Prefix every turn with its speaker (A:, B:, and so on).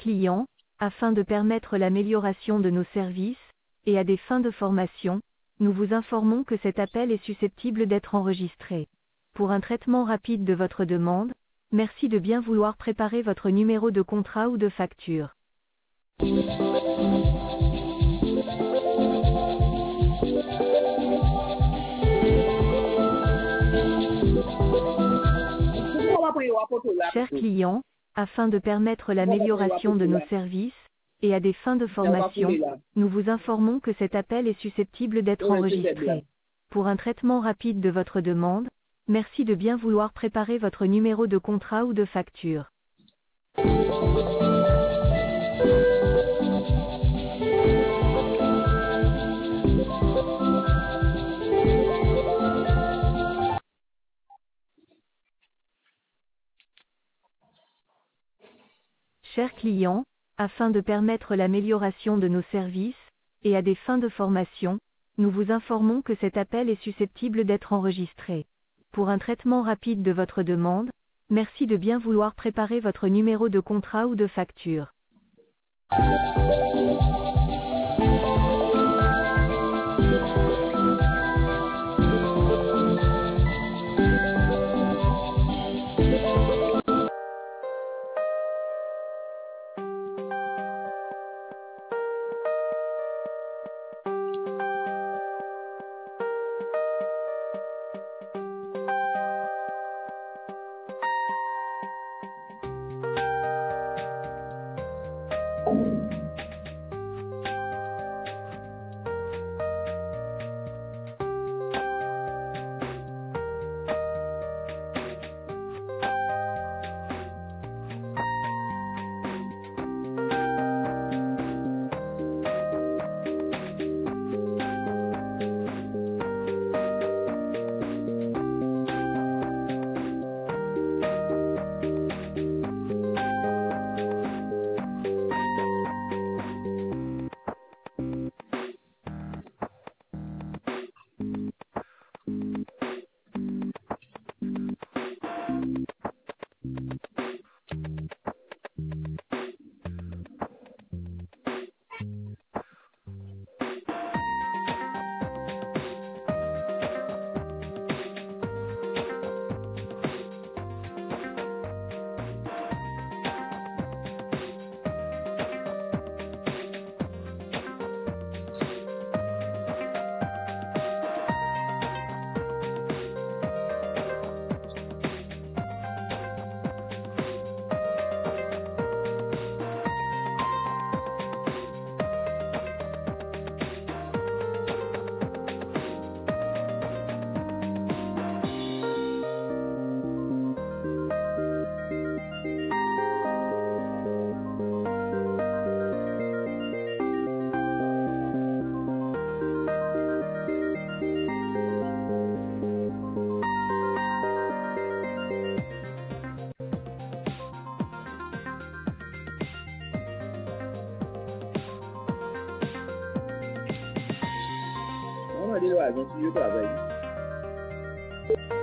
A: client, afin de permettre l'amélioration de nos services, et à des fins de formation, nous vous informons que cet appel est susceptible d'être enregistré. Pour un traitement rapide de votre demande, merci de bien vouloir préparer votre numéro de contrat ou de facture. Chers clients, afin de permettre l'amélioration de nos services, et à des fins de formation, nous vous informons que cet appel est susceptible d'être enregistré. Pour un traitement rapide de votre demande, merci de bien vouloir préparer votre numéro de contrat ou de facture. Chers clients, afin de permettre l'amélioration de nos services, et à des fins de formation, nous vous informons que cet appel est susceptible d'être enregistré. Pour un traitement rapide de votre demande, merci de bien vouloir préparer votre numéro de contrat ou de facture.
B: Vamos ali, gente, de trabalho.